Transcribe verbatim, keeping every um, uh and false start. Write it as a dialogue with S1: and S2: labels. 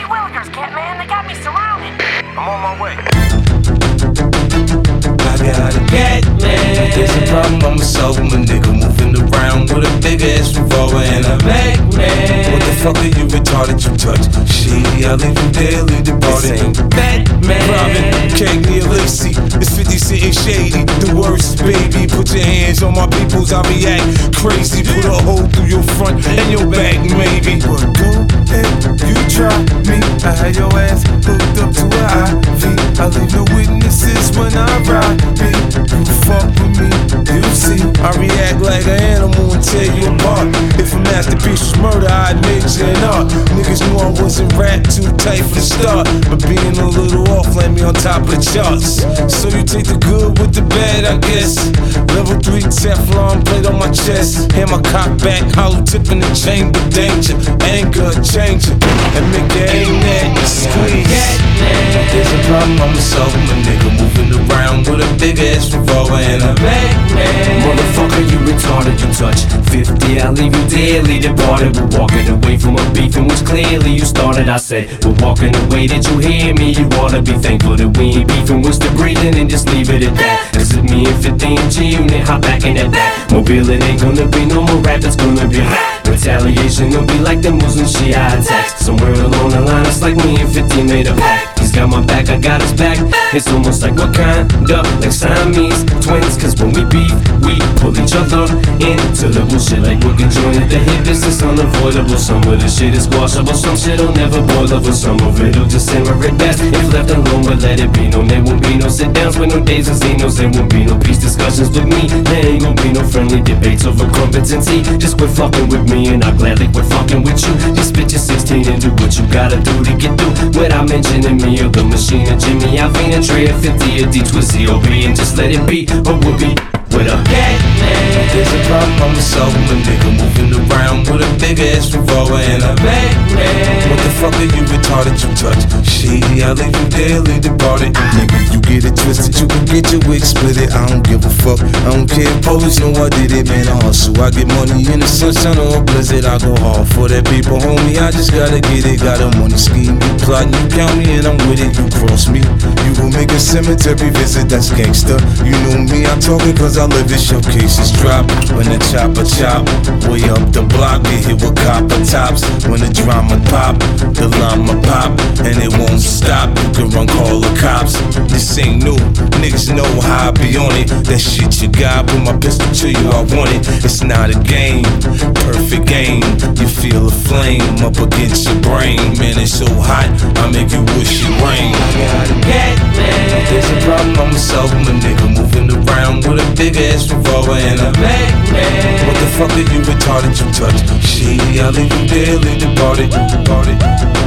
S1: Three Willikers, Catman. They got me surrounded.
S2: I'm on my way.
S3: I gotta get man. There's a problem, I'm a sober nigga moving around with a big ass revolver and a Mac man. What the fuck are you retarded? You touch shady, I leave you there, leave the party. Batman, Robin, Cagney, Lacey. It's fifty Cent and Shady. The worst, baby. Put your hands on my peoples, I react crazy. Put a hole through your front and your back, maybe. But go ahead, you try me. I had your ass hooked up to an I V. I leave no witnesses when I ride me. You fuck with me, you see. I react like an animal and tear you apart. If a masterpiece was murder, I'd major in art. Niggas knew I wasn't rap too tight for the start, but being a little off land me on top of the charts. So you take the good with the bad, I guess. Level three Teflon plate on my chest. Hand my cock back, hollow tip in the chamber. Danger, anger, changer, and make your aim that squeeze. There's a problem, I'm a sober nigga moving around with a big ass revolver and a Mac man.
S4: Motherfucker, you retarded, you touch fifty, I'll leave you dearly departed. We're walking away from a beef in which clearly you started. I said, we're walking away, did you hear me? You ought to be thankful that we ain't beefing, we're still breathing, and just leave it at that. This is me and fifty and G Unit, hop back in that back. Mobile, it ain't gonna be no more rap, it's gonna be rap. Retaliation, it'll be like the Muslim Shia attacks. Somewhere along the line, it's like me and fifty made a pact. He's got my back, I got his back. It's almost like what kind of like Siamese twins. Cause when we beef, we pull each other into the bullshit like we're conjoined at the hip. This is unavoidable. Some of the shit is squashable. Some shit'll never boil over. Some of it'll just simmer at best. If left alone, but let it be known. There won't be no sit downs with no days and Zenos. There won't be no peace discussions with me. There ain't gonna be no friendly debates over competency. Just quit fucking with me and I'll gladly quit fucking with you. Just spit your sixteen and do what you gotta do to get through without mentioning me or the machine or Jimmy Alvina, Trey, or fifty, or D, Twizzy, O B, and just let it be or will be with a Batman.
S3: There's a problem, I'm a sober nigga moving around with a big ass revolver and a Mac man. What the fuck are you retarded? You touch shady, I leave you there, leave the party. Nigga, you get it twisted, you can get your wig split it. I don't give a fuck, I don't care. Police know I did it, man. I hustle, I get money in the sunshine or a blizzard. I go hard for that people, homie. I just gotta get it. Got a money scheme, you plotting, you count me, and I'm with it. You cross me, you gon' make a cemetery visit. That's gangsta. You know me, I'm talking cause I live it. Showcases drop when the chopper chop. Way up the block, get hit with copper tops. When the drama pop, the llama pop, and it won't stop. You can run, call the cops. This ain't new, niggas know how I be on it. That shit you got, put my pistol to you, I want it. It's not a game, perfect game. You feel a flame up against your brain. Man, it's so hot, I make you wish it rain. I gotta get man. There's a problem, I'm a sober nigga moving around with a big ass revolver and a Mac man. What the fuck are you retarded? You touch shady, I leave you there, leave the party, party.